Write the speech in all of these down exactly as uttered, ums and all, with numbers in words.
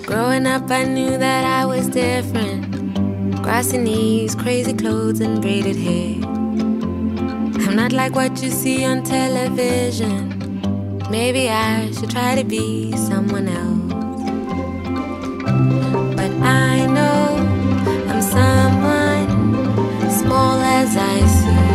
Growing up, I knew that I was different. Grassy knees, crazy clothes, and braided hair. I'm not like what you see on television. Maybe I should try to be someone else. But I know I'm someone small as I seem.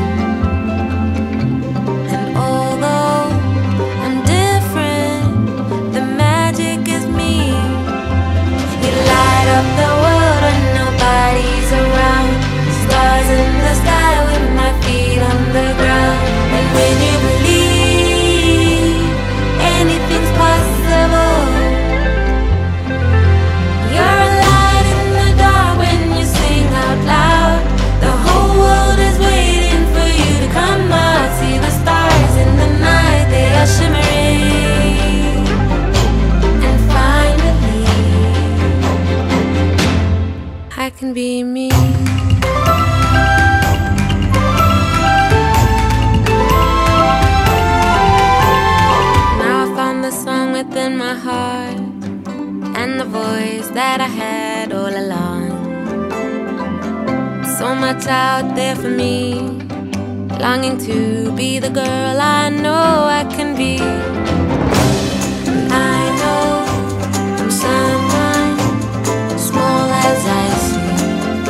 And although I'm different, the magic is me. You light up the world when nobody's around. Stars in the sky with my feet on the ground. And when you believe anything's possible, you're a light in the dark when you sing out loud. The whole world is waiting for you to come out. See the stars in the night, they are shimmering. And finally, I can be me. Now I found the song within my heart, and the voice that I had all along. So much out there for me, longing to be the girl I know I can be. I know I'm someone small as I seem.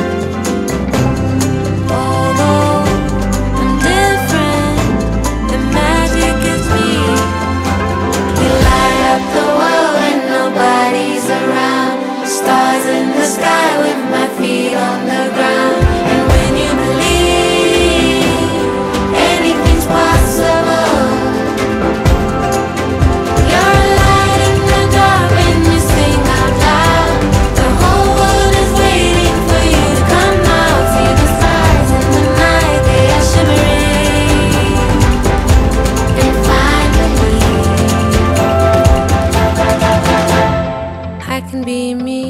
Although I'm different, the magic is me. You light up the world when nobody's around. Stars in the sky with my feet on the ground. And when you believe anything's possible, you're a light in the dark when you sing out loud. The whole world is waiting for you to come out. See the stars in the night, they are shimmering. And finally, I can be me.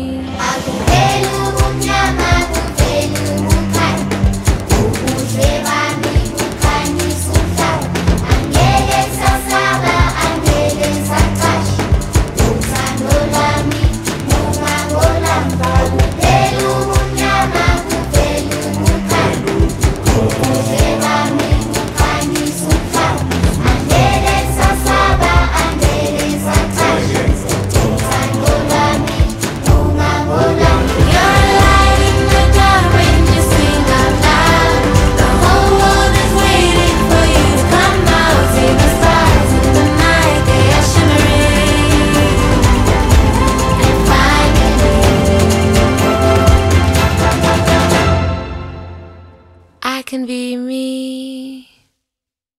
I can be me.